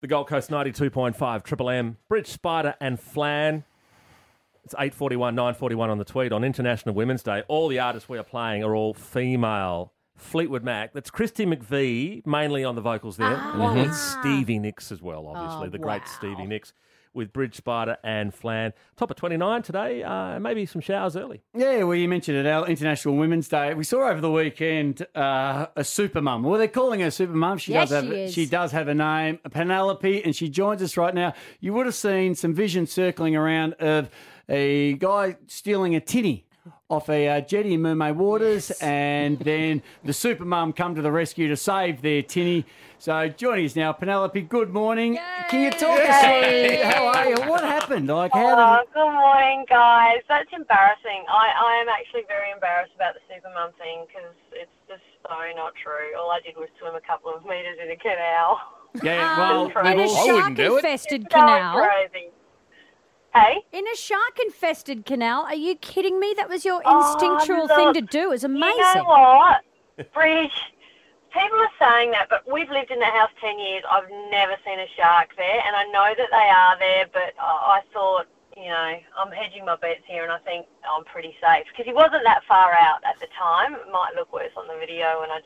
The Gold Coast 92.5 Triple M, Bridge Spider and Flan. It's 8:41, 9:41 on the tweet. On International Women's Day, all the artists we are playing are all female. Fleetwood Mac, that's Christy McVie, mainly on the vocals there. And Stevie Nicks as well, obviously, the great Stevie Nicks, with Bridge Spider and Flan. Top of 29 today, maybe some showers early. Yeah, well, you mentioned it, International Women's Day. We saw over the weekend a super mum. Well, they're calling her super mum. She does have a name, Penelope, and she joins us right now. You would have seen some vision circling around of a guy stealing a tinny off a jetty in Mermaid Waters, and then the super mum come to the rescue to save their tinny. So joining us now, Penelope, good morning. Yay! Can you talk us through, how are you? What happened? Good morning, guys. That's embarrassing. I am actually very embarrassed about the super mum thing because it's just so not true. All I did was swim a couple of metres in a canal. Yeah, well, in a shark-infested canal. Crazy. Hey? In a shark-infested canal? Are you kidding me? That was your instinctual thing to do. It's amazing. You know what? Bridge, people are saying that, but we've lived in the house 10 years. I've never seen a shark there, and I know that they are there, but I thought, you know, I'm hedging my bets here, and I think I'm pretty safe. Because he wasn't that far out at the time. It might look worse on the video, and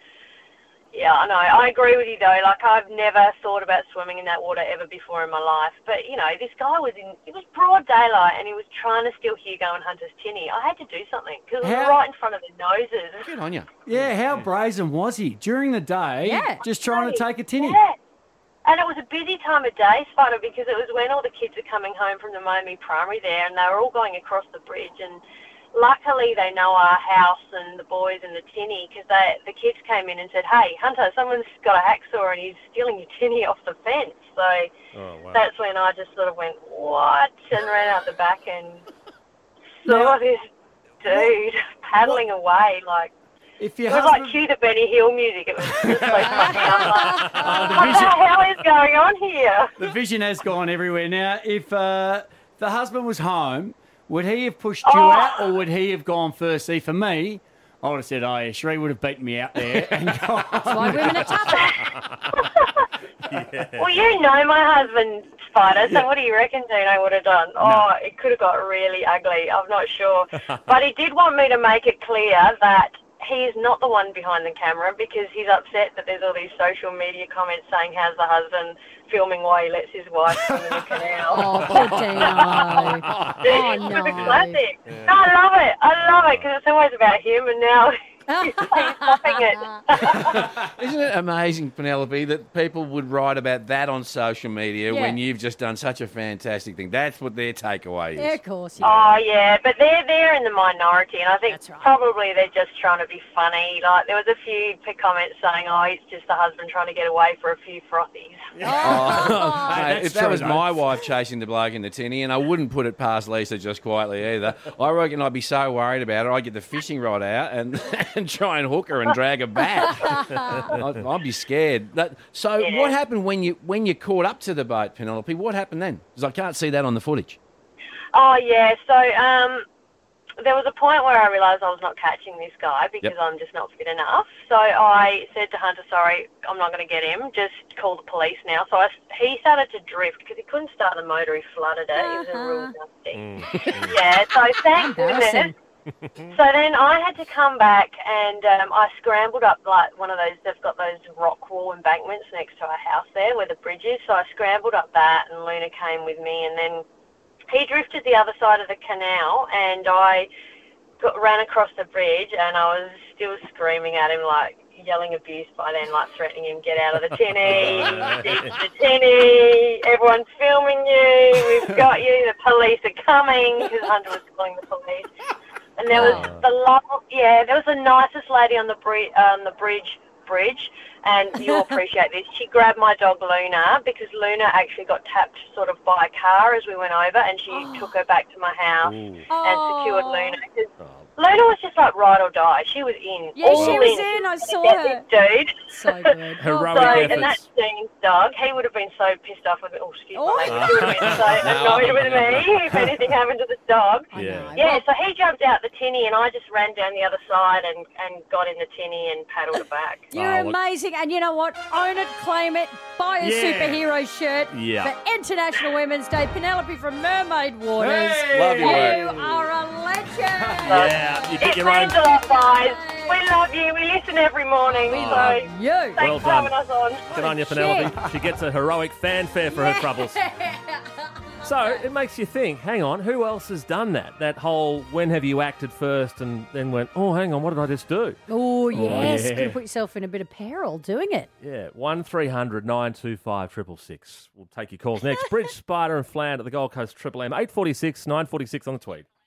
yeah, I know. I agree with you, though. Like, I've never thought about swimming in that water ever before in my life. But, you know, this guy it was broad daylight, and he was trying to steal Hugo and Hunter's tinny. I had to do something, because it was right in front of their noses. Good on you. Yeah, how brazen was he? During the day, just trying to take a tinny. Yeah. And it was a busy time of day, Spider, because it was when all the kids were coming home from the Miami Primary there, and they were all going across the bridge, and luckily they know our house and the boys and the tinny, because the kids came in and said, hey, Hunter, someone's got a hacksaw and he's stealing your tinny off the fence. So that's when I just sort of went, what? And ran out the back and saw this dude paddling away like, it was like cue the Benny Hill music. It was just so funny. I'm like, what the hell is going on here? The vision has gone everywhere. Now, if the husband was home, would he have pushed you out, or would he have gone first? See, for me, I would have said, yeah, Sheree would have beaten me out there. And gone. That's why women are tougher. Well, you know my husband, Spider, so what do you reckon, Dean, I would have done? No. It could have got really ugly. I'm not sure. But he did want me to make it clear that he is not the one behind the camera, because he's upset that there's all these social media comments saying, how's the husband filming while he lets his wife swim in the canal? Oh, poor Dino. It was a classic. Yeah. No, I love it, because it's always about him, and now he's stopping it. Isn't it amazing, Penelope, that people would write about that on social media when you've just done such a fantastic thing? That's what their takeaway is. Yeah, of course. Yeah. Oh, yeah, but they're in the minority, and I think probably they're just trying to be funny. Like, there was a few comments saying, it's just the husband trying to get away for a few frothies. If that was my wife chasing the bloke in the tinny, and I wouldn't put it past Lisa just quietly either, I reckon I'd be so worried about her, I'd get the fishing rod out and try and hook her and drag her back. I'd be scared. What happened when you caught up to the boat, Penelope? What happened then? Because I can't see that on the footage. Oh, yeah. So there was a point where I realised I was not catching this guy because I'm just not fit enough. So I said to Hunter, sorry, I'm not going to get him. Just call the police now. So he started to drift because he couldn't start the motor. He flooded it. It was a real nasty. Yeah, so thank goodness. So then I had to come back, and I scrambled up like one of those, they've got those rock wall embankments next to our house there where the bridge is. So I scrambled up that, and Luna came with me, and then he drifted the other side of the canal, and I ran across the bridge, and I was still screaming at him, like yelling abuse by then, like threatening him, get out of the tinny, ditch the tinny, everyone's filming you, we've got you, the police are coming, because Hunter was calling the police. And there was there was the nicest lady on the bridge, and you'll appreciate this. She grabbed my dog Luna, because Luna actually got tapped sort of by a car as we went over, and she took her back to my house and secured Luna. Luna was just like ride or die. She was in. Yeah, she was in. I saw her. Dude. So good. Heroic efforts. And that's Dean's dog. He would have been so pissed off with me. Oh, excuse me. He would have been so annoyed with me if anything happened to the dog. Yeah, so he jumped out the tinny, and I just ran down the other side and got in the tinny and paddled it back. You're amazing. amazing. And you know what? Own it, claim it, buy a superhero shirt for International Women's Day. Penelope from Mermaid Waters. Hey! Love your work. You are a legend. Yeah, you get your own. It means a lot, guys. We love you. We listen every morning. We love you. Thanks Well for done. having us on. Good on you, Penelope. She gets a heroic fanfare for her troubles. So it makes you think, hang on, who else has done that? That whole, when have you acted first and then went, oh, hang on, what did I just do? Oh, yes. yeah. Could have put yourself in a bit of peril doing it. Yeah, 1300 925 666. We'll take your calls next. Bridge, Spider and Fland at the Gold Coast Triple M. 846, 946 on the tweet.